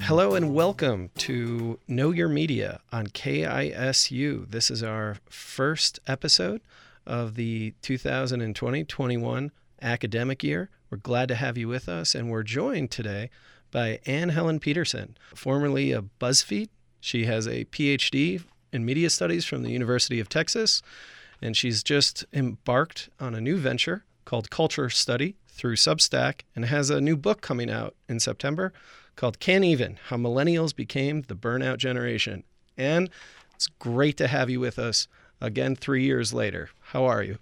Hello and welcome to Know Your Media on KISU. This is our first episode of the 2020-21 academic year. We're glad to have you with us, and we're joined today by Anne Helen Peterson, formerly of BuzzFeed. She has a PhD in media studies from the University of Texas, and she's just embarked on a new venture called Culture Study through Substack, and has a new book coming out in September called Can't Even: How Millennials Became the Burnout Generation. And it's great to have you with us again 3 years later. How are you?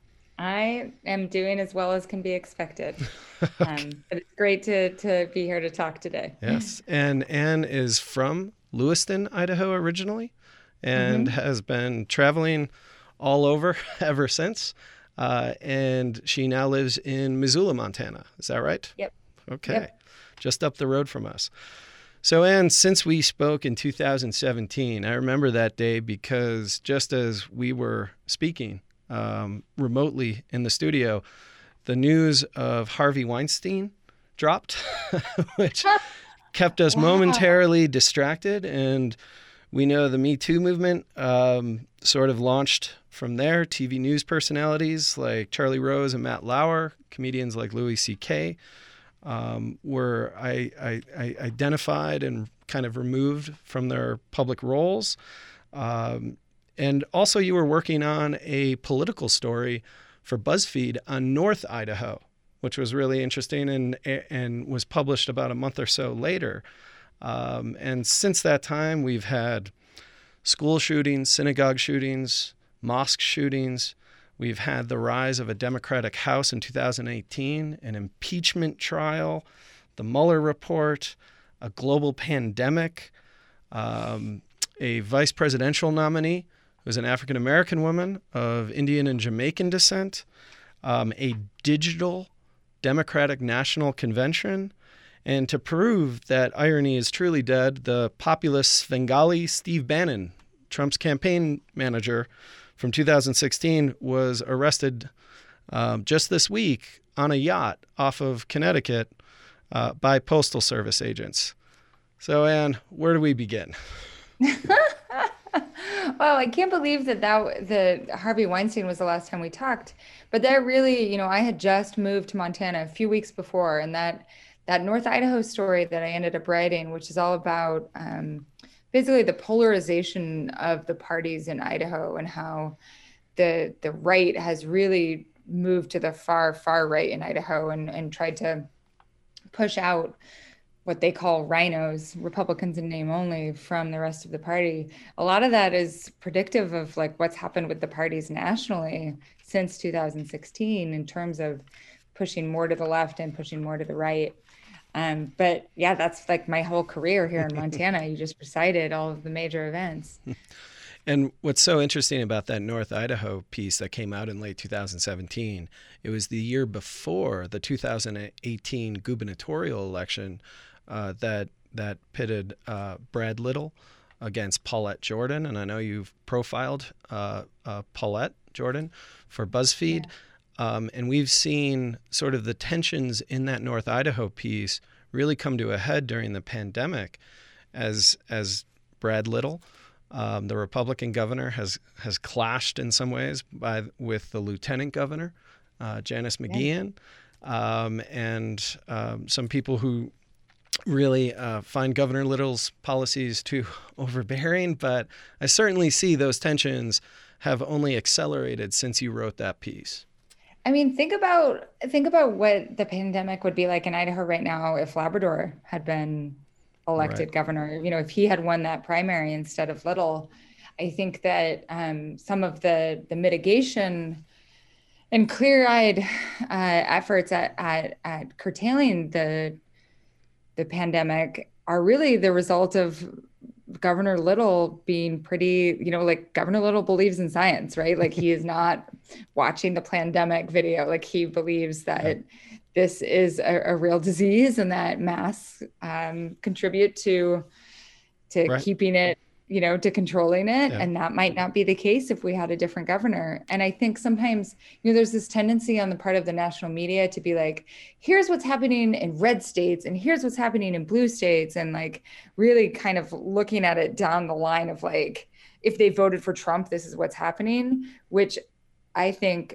I am doing as well as can be expected. But it's great to be here to talk today. Yes. And Anne is from Lewiston, Idaho originally, and hmm has been traveling all over ever since. And she now lives in Missoula, Montana. Is that right? Yep. Okay. Yep. Just up the road from us. So, Anne, since we spoke in 2017, I remember that day because just as we were speaking remotely in the studio, the news of Harvey Weinstein dropped, which kept us Wow. momentarily distracted. And we know the Me Too movement sort of launched from there. TV news personalities like Charlie Rose and Matt Lauer, comedians like Louis C.K., were I identified and kind of removed from their public roles. And also you were working on a political story for BuzzFeed on North Idaho, which was really interesting and was published about a month or so later. And since that time, we've had school shootings, synagogue shootings, mosque shootings. We've had the rise of a Democratic House in 2018, an impeachment trial, the Mueller report, a global pandemic, a vice presidential nominee who is an African-American woman of Indian and Jamaican descent, a digital Democratic National Convention, and to prove that irony is truly dead, the populist Svengali Steve Bannon, Trump's campaign manager from 2016, was arrested just this week on a yacht off of Connecticut by Postal Service agents. So, Anne, where do we begin? Wow, I can't believe that Harvey Weinstein was the last time we talked. But that really, I had just moved to Montana a few weeks before, and that North Idaho story that I ended up writing, which is all about basically the polarization of the parties in Idaho and how the right has really moved to the far right in Idaho and tried to push out what they call rhinos, Republicans in name only, from the rest of the party. A lot of that is predictive of like what's happened with the parties nationally since 2016 in terms of pushing more to the left and pushing more to the right. But yeah, that's like my whole career here in Montana. You just recited all of the major events. And what's so interesting about that North Idaho piece that came out in late 2017, it was the year before the 2018 gubernatorial election that pitted Brad Little against Paulette Jordan. And I know you've profiled Paulette Jordan for BuzzFeed. Yeah. And we've seen sort of the tensions in that North Idaho piece really come to a head during the pandemic as Brad Little, the Republican governor, has clashed in some ways with the lieutenant governor, Janice Yeah. McGeachin, and some people who really find Governor Little's policies too overbearing. But I certainly see those tensions have only accelerated since you wrote that piece. I mean, think about what the pandemic would be like in Idaho right now if Labrador had been Right. elected governor. If he had won that primary instead of Little. I think that some of the mitigation and clear-eyed efforts at curtailing the pandemic are really the result of Governor Little being pretty, like Governor Little believes in science, right? Like he is not watching the pandemic video. Like he believes Yep. that this is a real disease and that masks contribute to Right. keeping it to controlling it. Yeah. And that might not be the case if we had a different governor. And I think sometimes, there's this tendency on the part of the national media to be like, here's what's happening in red states and here's what's happening in blue states. And like really kind of looking at it down the line of like, if they voted for Trump, this is what's happening, which I think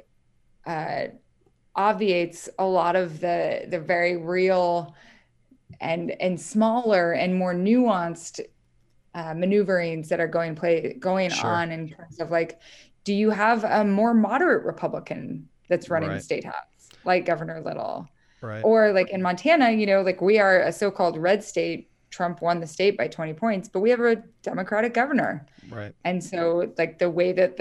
obviates a lot of the very real and smaller and more nuanced maneuverings that are going Sure. on in terms of like, do you have a more moderate Republican that's running the Right. state house, like Governor Little? Right. Or like in Montana, like we are a so-called red state. Trump won the state by 20 points, but we have a Democratic governor. Right. And so like the way that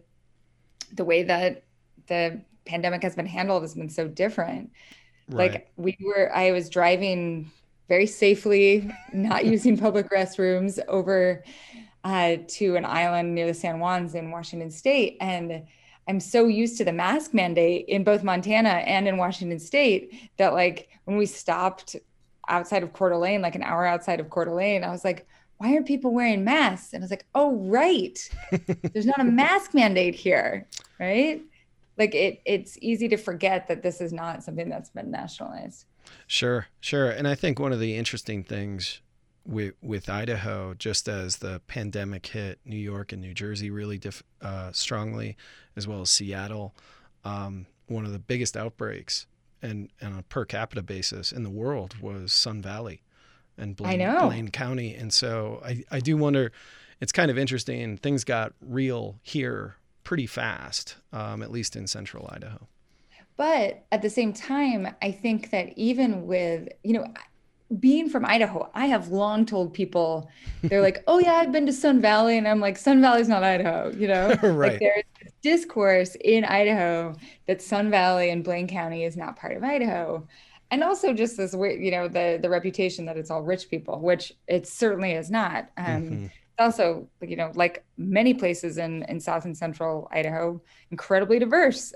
the pandemic has been handled has been so different. Right. Like I was driving very safely, not using public restrooms over to an island near the San Juans in Washington State. And I'm so used to the mask mandate in both Montana and in Washington State that like when we stopped outside of Coeur d'Alene, like an hour outside of Coeur d'Alene, I was like, why aren't people wearing masks? And I was like, oh, right. There's not a mask mandate here, right? Like it's easy to forget that this is not something that's been nationalized. Sure. Sure. And I think one of the interesting things with Idaho, just as the pandemic hit New York and New Jersey really strongly, as well as Seattle, one of the biggest outbreaks and on a per capita basis in the world was Sun Valley and I know. Blaine County. And so I do wonder, it's kind of interesting. Things got real here pretty fast, at least in central Idaho. But at the same time, I think that even with, being from Idaho, I have long told people, they're like, oh yeah, I've been to Sun Valley. And I'm like, Sun Valley's not Idaho. Like Right. there's this discourse in Idaho that Sun Valley and Blaine County is not part of Idaho. And also just this weird, the reputation that it's all rich people, which it certainly is not. Hmm. Also, like many places in South and Central Idaho, incredibly diverse.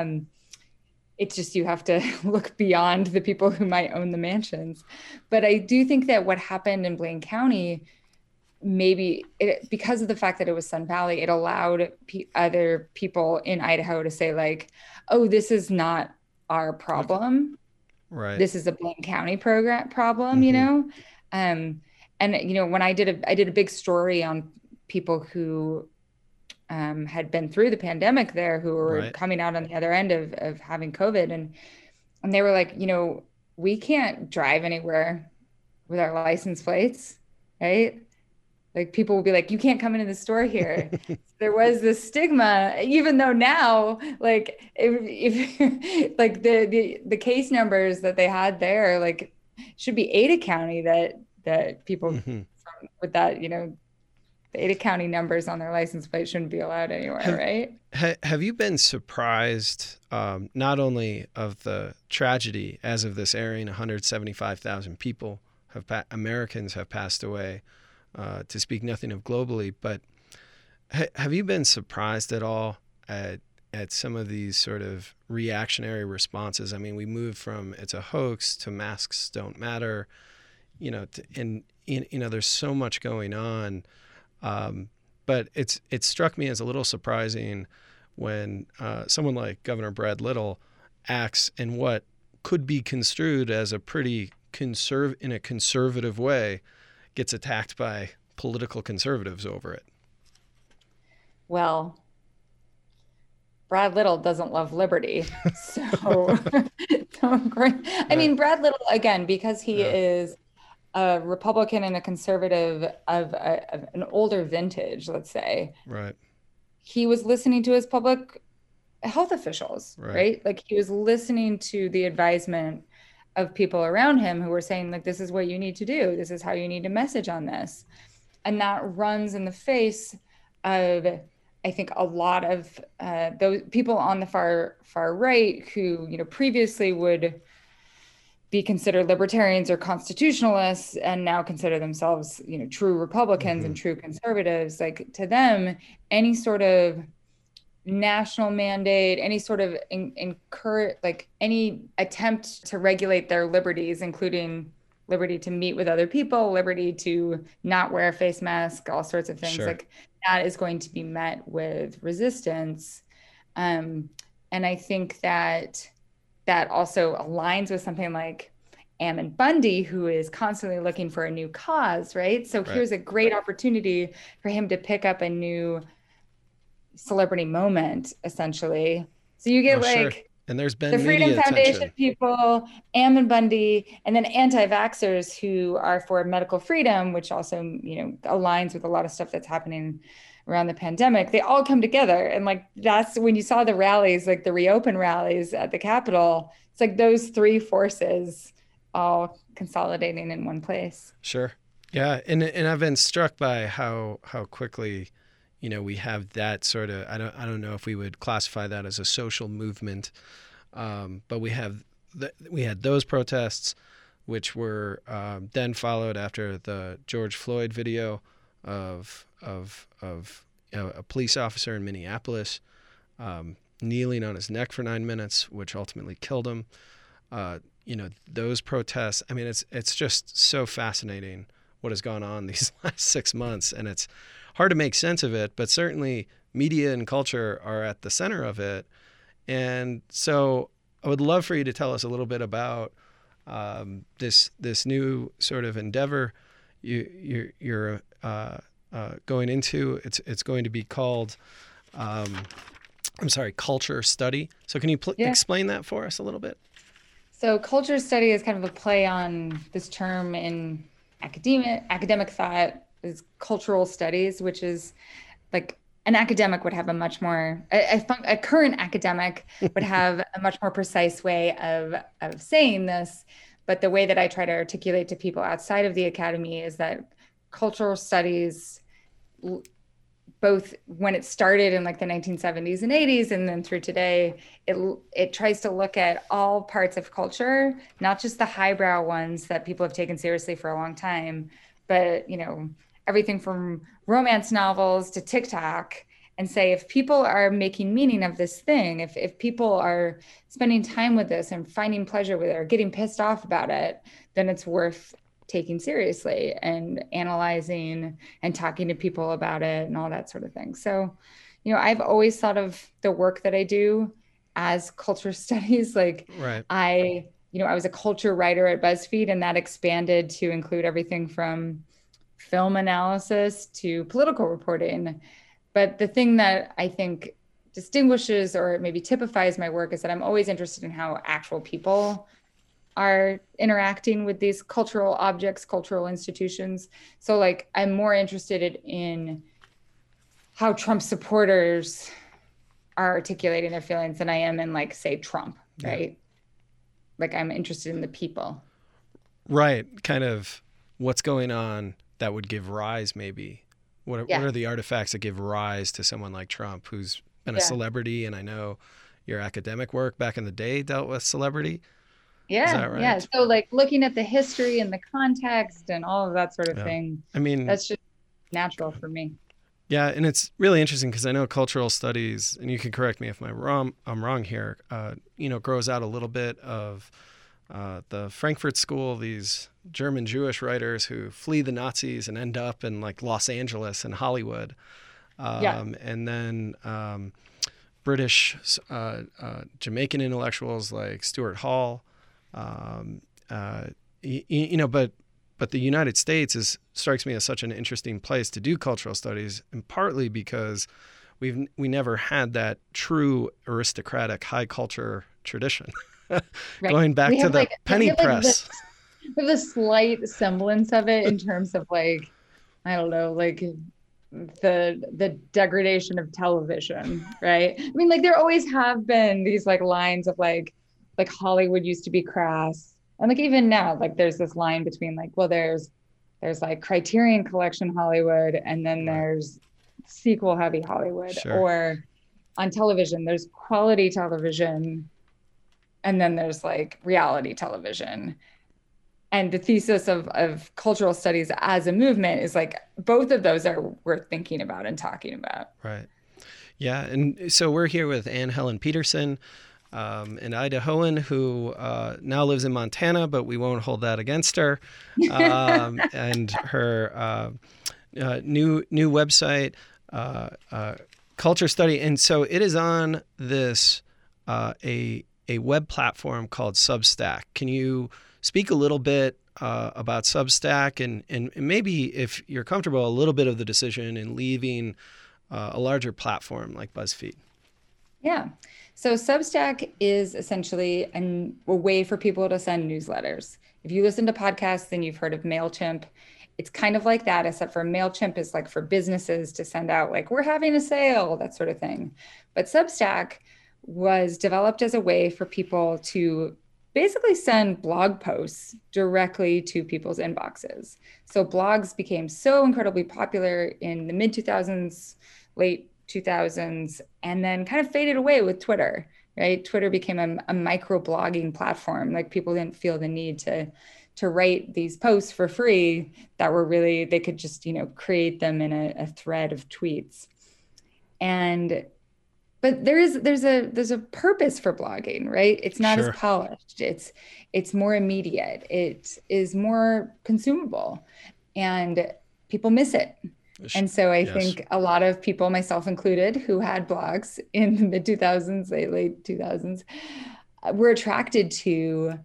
It's just you have to look beyond the people who might own the mansions. But I do think that what happened in Blaine County, because of the fact that it was Sun Valley, it allowed other people in Idaho to say like, oh, this is not our Okay. problem. Right. This is a Blaine County problem, Hmm. and when I did a big story on people who had been through the pandemic there, who were Right. coming out on the other end of having COVID, and they were like, we can't drive anywhere with our license plates, right? Like people will be like, you can't come into the store here. There was this stigma, even though now, like if like the case numbers that they had there, like should be Ada County that people Hmm. with that, the Ada County numbers on their license plate shouldn't be allowed anywhere, Have right? have you been surprised, not only of the tragedy as of this airing, 175,000 people Americans have passed away, to speak nothing of globally, but have you been surprised at all at some of these sort of reactionary responses? I mean, we moved from it's a hoax to masks don't matter, and there's so much going on. But it struck me as a little surprising when someone like Governor Brad Little acts in what could be construed as a pretty in a conservative way, gets attacked by political conservatives over it. Well, Brad Little doesn't love liberty. So, I Right. mean, Brad Little, again, because he Yeah. is a Republican and a conservative of an older vintage, let's say, Right. he was listening to his public health officials, Right. right? Like he was listening to the advisement of people around him who were saying, like, this is what you need to do. This is how you need to message on this. And that runs in the face of, I think, a lot of those people on the far right who, previously would be considered libertarians or constitutionalists and now consider themselves, true Republicans Hmm. and true conservatives. Like to them, any sort of national mandate, any sort of encourage, like any attempt to regulate their liberties, including liberty to meet with other people, liberty to not wear a face mask, all sorts of things. Sure. Like that is going to be met with resistance. Um, and I think that that also aligns with something like Ammon Bundy, who is constantly looking for a new cause, right? So Right. here's a great opportunity for him to pick up a new celebrity moment, essentially. So you Oh, get sure. like And there's the been Freedom media Foundation attention. people, Ammon Bundy, and then anti-vaxxers who are for medical freedom, which also, aligns with a lot of stuff that's happening around the pandemic. They all come together. And like that's when you saw the rallies, like the reopen rallies at the Capitol, it's like those three forces all consolidating in one place. Sure. Yeah, and I've been struck by how quickly, we have that sort of, I don't know if we would classify that as a social movement, but we had those protests, which were then followed after the George Floyd video of a police officer in Minneapolis kneeling on his neck for 9 minutes, which ultimately killed him. Those protests. I mean, it's just so fascinating what has gone on these last 6 months, and it's hard to make sense of it. But certainly, media and culture are at the center of it, and so I would love for you to tell us a little bit about this new sort of endeavor you're going into. It's going to be called. Culture study. So can you Yeah. explain that for us a little bit? So culture study is kind of a play on this term in academic thought is cultural studies, which is like an academic would have a much more a current academic would have a much more precise way of saying this. But the way that I try to articulate to people outside of the academy is that cultural studies, both when it started in like the 1970s and 80s and then through today, it tries to look at all parts of culture, not just the highbrow ones that people have taken seriously for a long time, but everything from romance novels to TikTok, and say if people are making meaning of this thing, if people are spending time with this and finding pleasure with it or getting pissed off about it, then it's worth taking seriously and analyzing and talking to people about it and all that sort of thing. So, I've always thought of the work that I do as culture studies. Like Right. I was a culture writer at BuzzFeed, and that expanded to include everything from film analysis to political reporting. But the thing that I think distinguishes or maybe typifies my work is that I'm always interested in how actual people are interacting with these cultural objects, cultural institutions. So like I'm more interested in how Trump supporters are articulating their feelings than I am in like, say, Trump, right? Yeah. Like I'm interested in the people. Right. Kind of what's going on that would give rise maybe. What are the artifacts that give rise to someone like Trump, who's been a celebrity? And I know your academic work back in the day dealt with celebrity. Yeah. Is that right? Yeah. So like looking at the history and the context and all of that sort of thing. I mean, that's just natural for me. Yeah. And it's really interesting because I know cultural studies, and you can correct me if I'm wrong here, grows out a little bit of the Frankfurt School, these German Jewish writers who flee the Nazis and end up in like Los Angeles and Hollywood. And then British, Jamaican intellectuals like Stuart Hall. But the United States strikes me as such an interesting place to do cultural studies, and partly because we never had that true aristocratic high culture tradition. Right. Going back to the penny press. We have a slight semblance of it in terms of like, I don't know, like the degradation of television, right? I mean, like there always have been these like lines of like Hollywood used to be crass. And like even now, like there's this line between like, well, there's like Criterion Collection Hollywood, and then there's sequel heavy Hollywood. Sure. Or on television, there's quality television, and then there's like reality television. And the thesis of cultural studies as a movement is like both of those are worth thinking about and talking about. Right. Yeah. And so we're here with Anne Helen Petersen. an Idahoan who now lives in Montana, but we won't hold that against her. And her new website, Culture Study. And so it is on this a web platform called Substack. Can you speak a little bit about Substack and maybe, if you're comfortable, a little bit of the decision in leaving a larger platform like BuzzFeed? Yeah. So Substack is essentially a way for people to send newsletters. If you listen to podcasts, then you've heard of MailChimp. It's kind of like that, except for MailChimp is like for businesses to send out, like, we're having a sale, that sort of thing. But Substack was developed as a way for people to basically send blog posts directly to people's inboxes. So blogs became so incredibly popular in the mid 2000s, late 2000s, and then kind of faded away with Twitter, right? Twitter became a micro blogging platform. Like, people didn't feel the need to write these posts for free that were really, they could just, create them in a thread of tweets. But there's a purpose for blogging, right? It's not Sure. as polished. It's more immediate. It is more consumable, and people miss it. And so I think a lot of people, myself included, who had blogs in the mid 2000s, late 2000s, were attracted to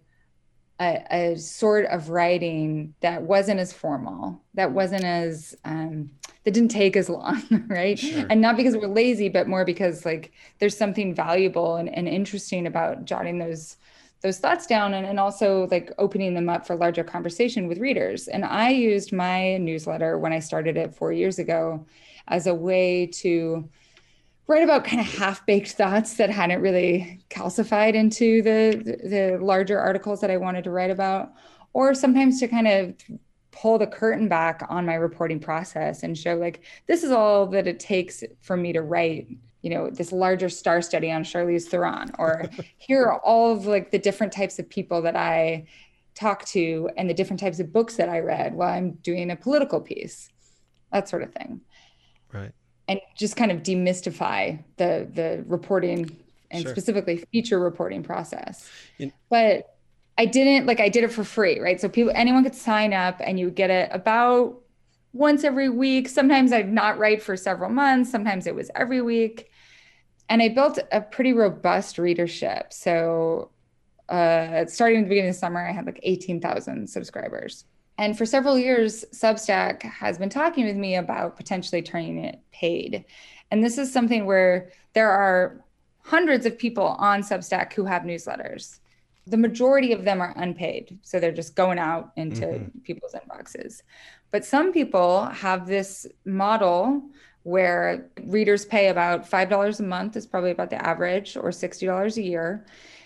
a sort of writing that wasn't as formal, that wasn't as that didn't take as long, right? Sure. And not because we're lazy, but more because, like, there's something valuable and interesting about jotting those thoughts down, and also, like, opening them up for larger conversation with readers. And I used my newsletter when I started it 4 years ago as a way to write about kind of half-baked thoughts that hadn't really calcified into the larger articles that I wanted to write about, or sometimes to kind of pull the curtain back on my reporting process and show, like, this is all that it takes for me to write, this larger star study on Charlize Theron, or here are all of, like, the different types of people that I talk to and the different types of books that I read while I'm doing a political piece, that sort of thing. Right. And just kind of demystify the reporting and Sure. specifically feature reporting process. But I did it for free, right? So anyone could sign up, and you would get it about once every week. Sometimes I'd not write for several months. Sometimes it was every week. And I built a pretty robust readership. So starting at the beginning of the summer, I had like 18,000 subscribers. And for several years, Substack has been talking with me about potentially turning it paid. And this is something where there are hundreds of people on Substack who have newsletters. The majority of them are unpaid. So they're just going out into people's inboxes. But some people have this model where readers pay about $5 a month, is probably about the average, or $60 a year.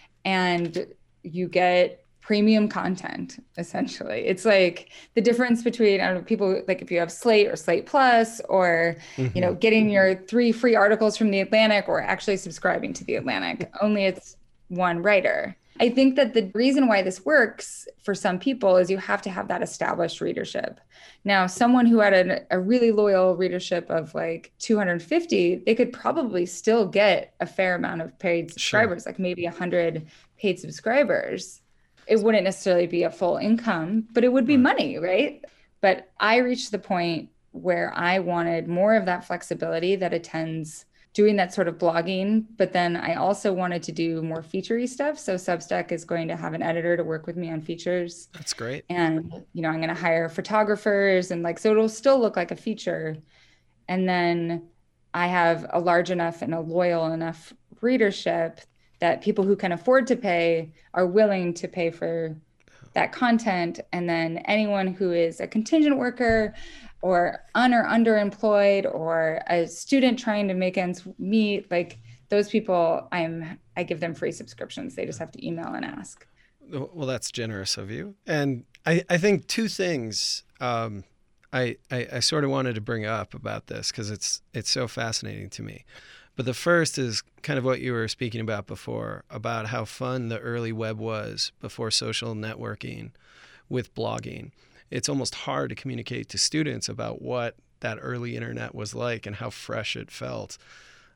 And you get premium content, essentially. It's like the difference between, I don't know, people, like, if you have Slate or Slate Plus, or, getting your 3 free articles from The Atlantic, or actually subscribing to The Atlantic, only it's one writer. I think that the reason why this works for some people is you have to have that established readership. Now, someone who had a really loyal readership of like 250, they could probably still get a fair amount of paid subscribers, like maybe 100 paid subscribers. It wouldn't necessarily be a full income, but it would be money, right? But I reached the point where I wanted more of that flexibility that attends doing that sort of blogging, but then I also wanted to do more feature-y stuff. So Substack is going to have an editor to work with me on features. That's great. And, I'm going to hire photographers, and so it'll still look like a feature. And then I have a large enough and a loyal enough readership that people who can afford to pay are willing to pay for that content. And then anyone who is a contingent worker, or underemployed, or a student trying to make ends meet, like, those people, I give them free subscriptions. They just have to email and ask. Well, that's generous of you. And I think 2 things I sort of wanted to bring up about this, because it's so fascinating to me. But the first is kind of what you were speaking about before, about how fun the early web was before social networking with blogging. It's almost hard to communicate to students about what that early internet was like and how fresh it felt.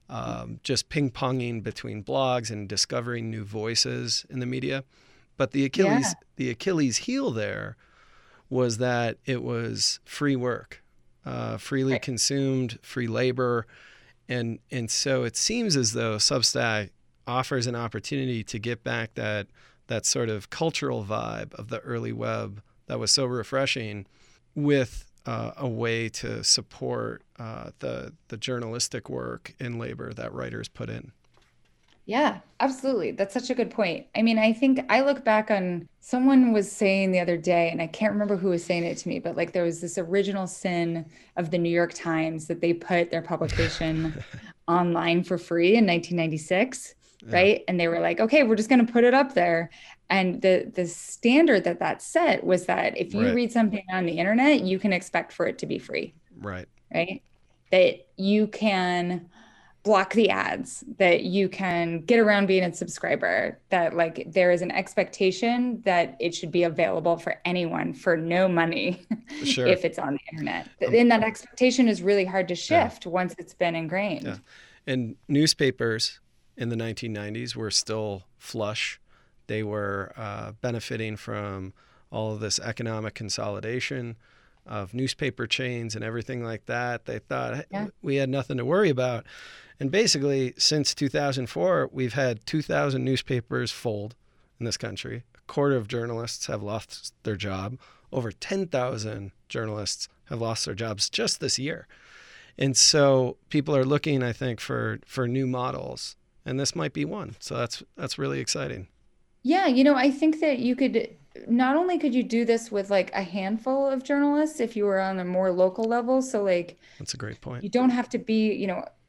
just ping-ponging between blogs and discovering new voices in the media. But the Achilles heel there was that it was free work, freely consumed, free labor. And so it seems as though Substack offers an opportunity to get back that sort of cultural vibe of the early web that was so refreshing with a way to support the journalistic work and labor that writers put in. Yeah, absolutely. That's such a good point. I mean, I think I look back on someone was saying the other day, and I can't remember who was saying it to me, but like there was this original sin of the New York Times that they put their publication online for free in 1996, right? And they were like, okay, we're just going to put it up there. And the standard that set was that if you read something on the internet, you can expect for it to be free. Right. Right. That you can block the ads, that you can get around being a subscriber, that like there is an expectation that it should be available for anyone for no money if it's on the internet. And that expectation is really hard to shift once it's been ingrained. Yeah. And newspapers in the 1990s were still flush. They were benefiting from all of this economic consolidation of newspaper chains and everything like that. They thought we had nothing to worry about. And basically, since 2004, we've had 2,000 newspapers fold in this country. A quarter of journalists have lost their job. Over 10,000 journalists have lost their jobs just this year. And so people are looking, I think, for new models. And this might be one. So that's really exciting. Yeah, I think that you could, not only could you do this with like a handful of journalists if you were on a more local level. So like, that's a great point. You don't have to be,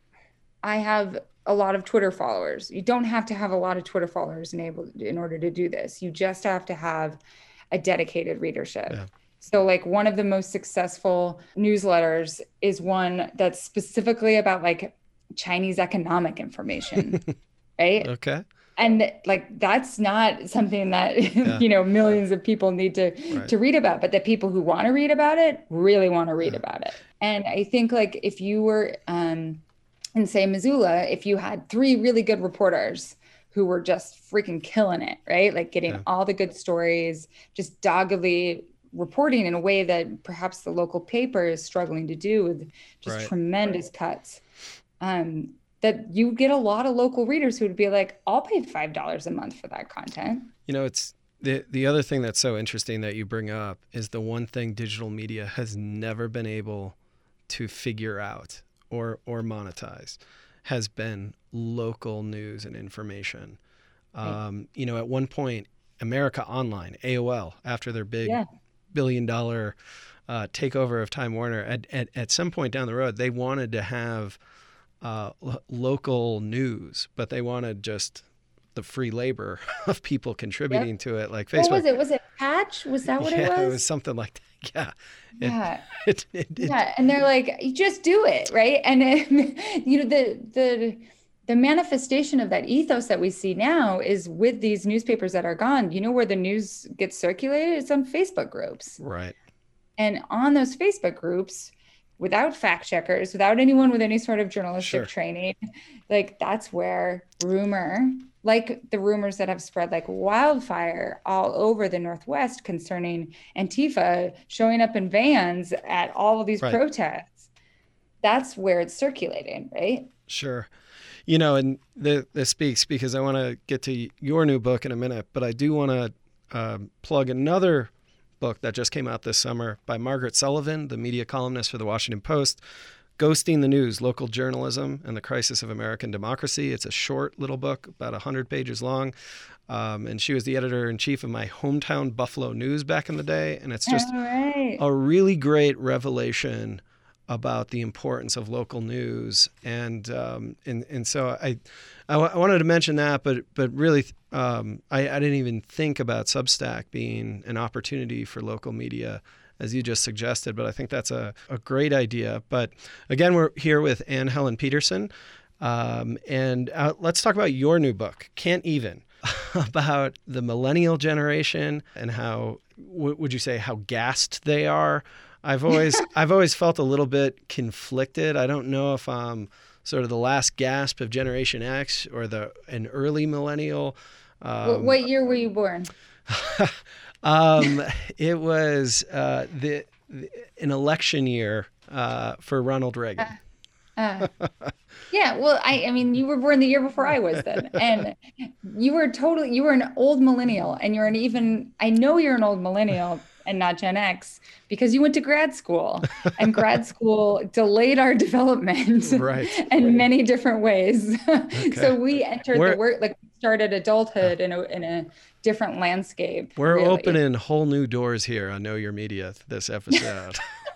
I have a lot of Twitter followers. You don't have to have a lot of Twitter followers in order to do this. You just have to have a dedicated readership. Yeah. So like one of the most successful newsletters is one that's specifically about like Chinese economic information, right? Okay. And like, that's not something that, millions of people need to read about, but the people who want to read about it really want to read about it. And I think like if you were in say Missoula, if you had 3 really good reporters who were just freaking killing it, right? Like getting all the good stories, just doggedly reporting in a way that perhaps the local paper is struggling to do with just tremendous cuts. That you get a lot of local readers who would be like, I'll pay $5 a month for that content. It's the other thing that's so interesting that you bring up is the one thing digital media has never been able to figure out or monetize has been local news and information. At one point, America Online, AOL, after their big $1 billion takeover of Time Warner, at some point down the road, they wanted to have local news, but they wanted just the free labor of people contributing to it, like Facebook. What was it? Was it Patch? Was that what it was? Yeah, it was something like that. Yeah. Yeah. And they're like, you just do it, right? And the manifestation of that ethos that we see now is with these newspapers that are gone. Where the news gets circulated? It's on Facebook groups. Right. And on those Facebook groups, without fact checkers, without anyone with any sort of journalistic training, like that's where like the rumors that have spread like wildfire all over the Northwest concerning Antifa showing up in vans at all of these protests, that's where it's circulating, right? Sure. And this speaks because I want to get to your new book in a minute, but I do want to plug another book that just came out this summer by Margaret Sullivan, the media columnist for the Washington Post, Ghosting the News, Local Journalism and the Crisis of American Democracy. It's a short little book, about 100 pages long. And she was the editor-in-chief of my hometown Buffalo News back in the day. And it's just a really great revelation about the importance of local news. And so I wanted to mention that, but really I didn't even think about Substack being an opportunity for local media, as you just suggested, but I think that's a great idea. But again, we're here with Anne Helen Peterson, and let's talk about your new book, Can't Even, about the millennial generation and how, would you say, how gassed they are. I've always felt a little bit conflicted. I don't know if I'm sort of the last gasp of Generation X or an early millennial. What year were you born? It was an election year for Ronald Reagan. Yeah, well, I mean, you were born the year before I was then, and you were an old millennial, and I know you're an old millennial and not Gen X because you went to grad school, and grad school delayed our development Right. in many different ways. Okay. So we entered started adulthood in a different landscape. We're really. opening whole new doors here on Know Your Media this episode.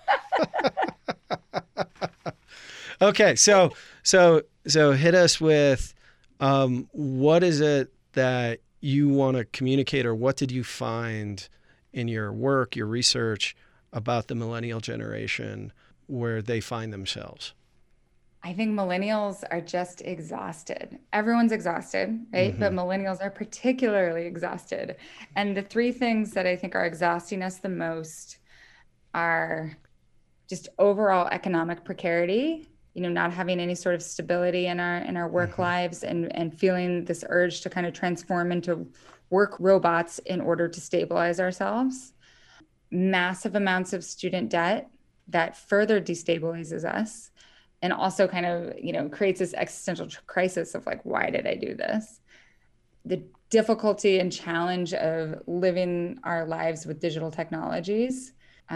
Okay, so hit us with what is it that you want to communicate, or what did you find in your work, your research about the millennial generation, where they find themselves? I think millennials are just exhausted. Everyone's exhausted, right? Mm-hmm. But millennials are particularly exhausted. And the three things that I think are exhausting us the most are just overall economic precarity, not having any sort of stability in our work Mm-hmm. lives, and feeling this urge to kind of transform into work robots in order to stabilize ourselves. Massive amounts of student debt that further destabilizes us, and also kind of, creates this existential crisis of like, why did I do this? The difficulty and challenge of living our lives with digital technologies.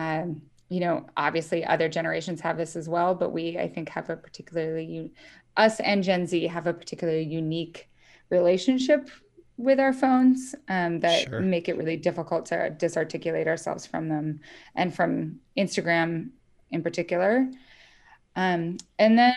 Obviously other generations have this as well, but I think have us and Gen Z have a particularly unique relationship with our phones that Sure. make it really difficult to disarticulate ourselves from them, and from Instagram in particular. And then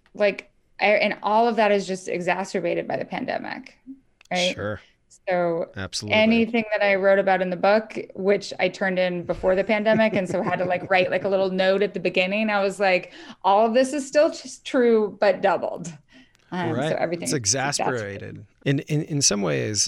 and all of that is just exacerbated by the pandemic, right? Sure. So Absolutely. anything that I wrote about in the book, which I turned in before the pandemic, and so had to write a little note at the beginning, I was like, all of this is still just true, but doubled. Right. So everything It's exasperated. In some ways,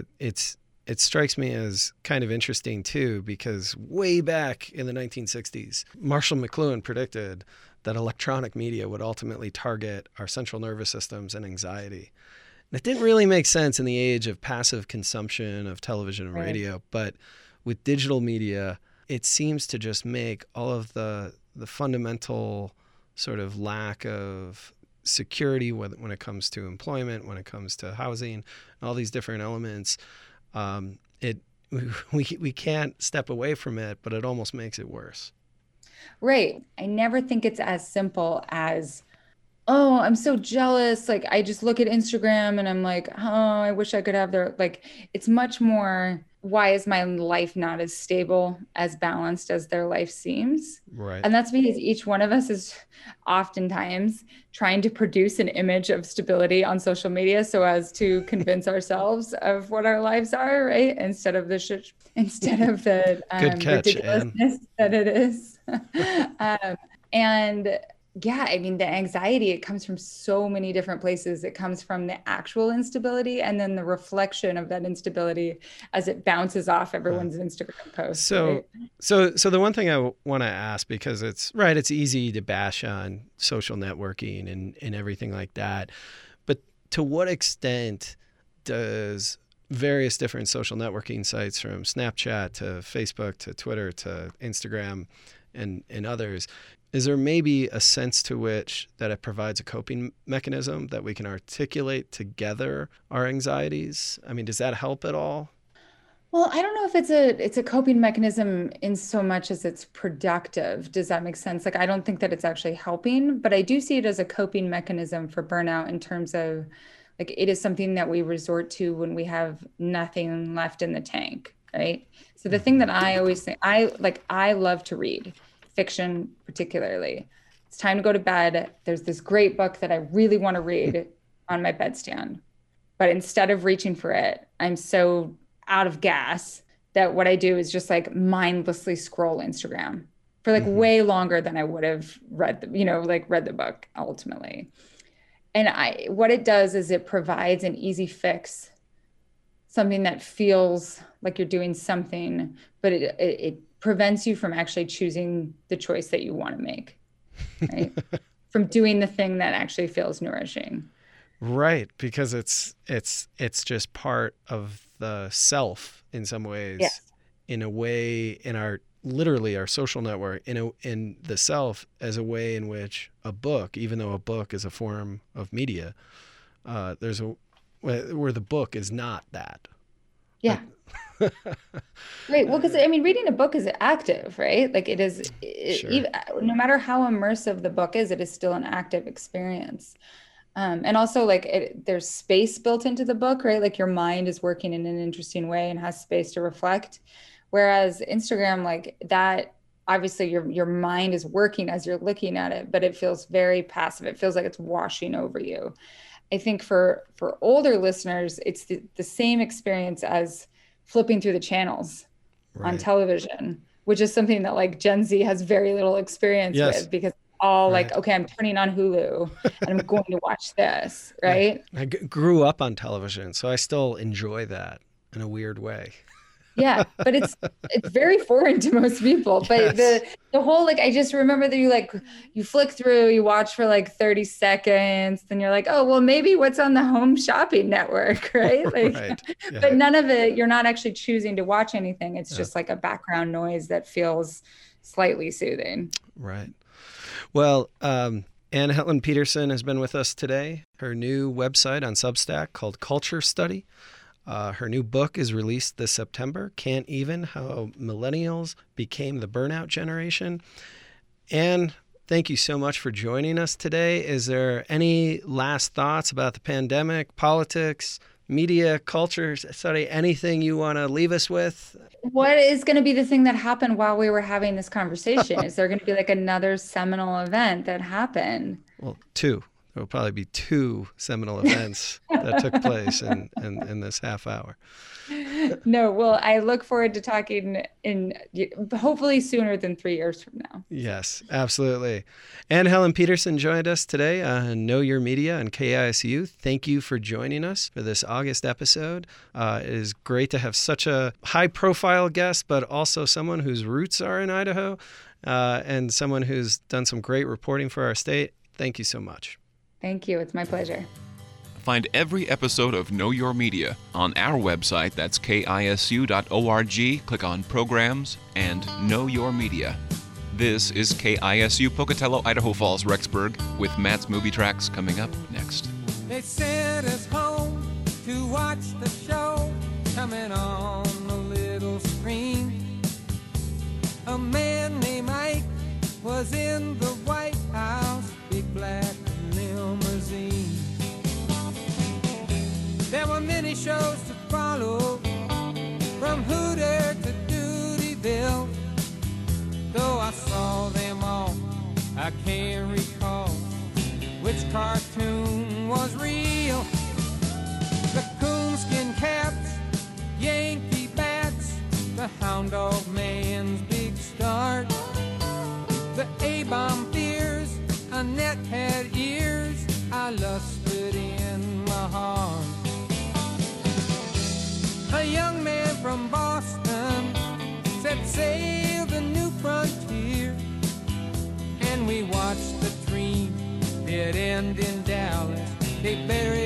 it strikes me as kind of interesting too, because way back in the 1960s, Marshall McLuhan predicted that electronic media would ultimately target our central nervous systems and anxiety. And it didn't really make sense in the age of passive consumption of television and radio, but with digital media, it seems to just make all of the fundamental sort of lack of security when it comes to employment, when it comes to housing, all these different elements. We can't step away from it, but it almost makes it worse. Right. I never think it's as simple as, oh, I'm so jealous. I just look at Instagram and I'm like, oh, I wish I could have it's much more, why is my life not as stable, as balanced as their life seems? Right. And that's because each one of us is oftentimes trying to produce an image of stability on social media so as to convince ourselves of what our lives are, right? Instead of the Good catch, ridiculousness that it is. And yeah, I mean, the anxiety, it comes from so many different places. It comes from the actual instability, and then the reflection of that instability as it bounces off everyone's Instagram posts. So the one thing I want to ask, because it's easy to bash on social networking and everything like that, but to what extent does various different social networking sites, from Snapchat to Facebook to Twitter to Instagram and others, is there maybe a sense to which that it provides a coping mechanism that we can articulate together our anxieties? I mean, does that help at all? Well, I don't know if it's a coping mechanism in so much as it's productive. Does that make sense? I don't think that it's actually helping, but I do see it as a coping mechanism for burnout, in terms of it is something that we resort to when we have nothing left in the tank, right? So the thing that I always think, I love to read fiction, particularly. It's time to go to bed. There's this great book that I really want to read on my bedstand, but instead of reaching for it, I'm so out of gas that what I do is just mindlessly scroll Instagram for way longer than I would have read the book ultimately. And what it does is it provides an easy fix, something that feels like you're doing something, but it prevents you from actually choosing the choice that you want to make, right? from doing the thing that actually feels nourishing. Right, because it's just part of the self in some ways. Yes. In a way, in our literally our social network, in the self as a way in which a book, even though a book is a form of media, there's a where the book is not that. Yeah. Right. Well, because I mean, reading a book is active, right? Like it is, Sure. even, no matter how immersive the book is, it is still an active experience. And also, like, there's space built into the book, right? Like your mind is working in an interesting way and has space to reflect. Whereas Instagram, like that, obviously your mind is working as you're looking at it, but it feels very passive. It feels like it's washing over you. I think for older listeners, it's the same experience as flipping through the channels on Right. television, which is something that like Gen Z has very little experience Yes. with because all Right. like, okay, I'm turning on Hulu and I'm going to watch this, I, right? I grew up on television, so I still enjoy that in a weird way. Yeah, but it's very foreign to most people. But Yes. the whole like I just remember that you flick through, you watch for like 30 seconds, then you're like, oh well maybe what's on the home shopping network, right? Like Right. but Yeah. none of it, you're not actually choosing to watch anything. It's Yeah. just like a background noise that feels slightly soothing. Right. Well, Anne Helen Petersen has been with us today. Her new website on Substack called Culture Study. Her new book is released this September, Can't Even, How Millennials Became the Burnout Generation. Anne, thank you so much for joining us today. Is there any last thoughts about the pandemic, politics, media, culture study, anything you want to leave us with? What is going to be the thing that happened while we were having this conversation? Is there going to be like another seminal event that happened? Well, two. There will probably be two seminal events that took place in this half hour. No, well, I look forward to talking in hopefully sooner than 3 years from now. Yes, absolutely. Anne Helen Petersen joined us today on Know Your Media and KISU. Thank you for joining us for this August episode. It is great to have such a high-profile guest, but also someone whose roots are in Idaho and someone who's done some great reporting for our state. Thank you so much. Thank you. It's my pleasure. Find every episode of Know Your Media on our website, that's kisu.org. Click on Programs and Know Your Media. This is KISU Pocatello, Idaho Falls, Rexburg, with Matt's Movie Tracks coming up next. They sent us home to watch the show coming on the little screen. A man named Ike was in the White House, big black limousine. There were many shows to follow, from Hooter to Dutyville. Though I saw them all, I can't recall which cartoon was real. The coonskin caps, Yankee bats, the hound dog man's big start. The A-bomb fears, Annette had ears, I lusted in my heart. A young man from Boston set sail the new frontier, and we watched the dream, it end in Dallas. They buried